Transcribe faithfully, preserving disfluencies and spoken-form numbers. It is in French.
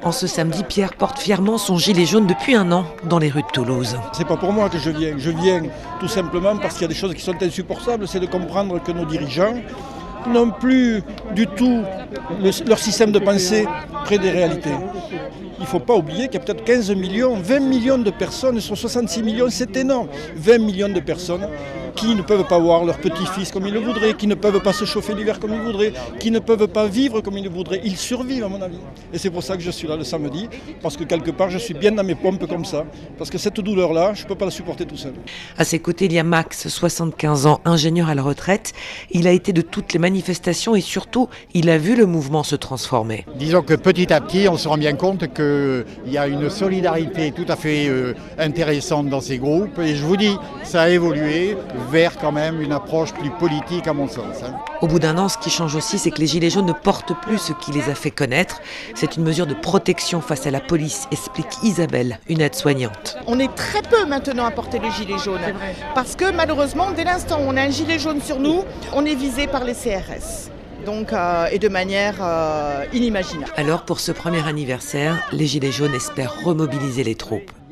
En ce samedi, Pierre porte fièrement son gilet jaune depuis un an dans les rues de Toulouse. C'est pas pour moi que je viens, je viens tout simplement parce qu'il y a des choses qui sont insupportables, c'est de comprendre que nos dirigeants n'ont plus du tout le, leur système de pensée près des réalités. Il ne faut pas oublier qu'il y a peut-être quinze millions, vingt millions de personnes sur soixante-six millions, c'est énorme. vingt millions de personnes qui ne peuvent pas voir leurs petits-fils comme ils le voudraient, qui ne peuvent pas se chauffer l'hiver comme ils voudraient, qui ne peuvent pas vivre comme ils le voudraient. Ils survivent à mon avis. Et c'est pour ça que je suis là le samedi, parce que quelque part je suis bien dans mes pompes comme ça, parce que cette douleur-là, je ne peux pas la supporter tout seul. À ses côtés, il y a Max, soixante-quinze ans, ingénieur à la retraite. Il a été de toutes les manifestations et surtout, il a vu le mouvement se transformer. Disons que petit à petit, on se rend bien compte qu'il y a une solidarité tout à fait euh, intéressante dans ces groupes. Et je vous dis, ça a évolué vers quand même une approche plus politique à mon sens. Hein. Au bout d'un an, ce qui change aussi, c'est que les Gilets jaunes ne portent plus ce qui les a fait connaître. C'est une mesure de protection face à la police, explique Isabelle, une aide-soignante. On est très peu maintenant à porter le gilet jaune. Parce que malheureusement, dès l'instant où on a un gilet jaune sur nous, on est visé par les C R S. Donc, euh, et de manière euh, inimaginable. Alors pour ce premier anniversaire, les Gilets jaunes espèrent remobiliser les troupes.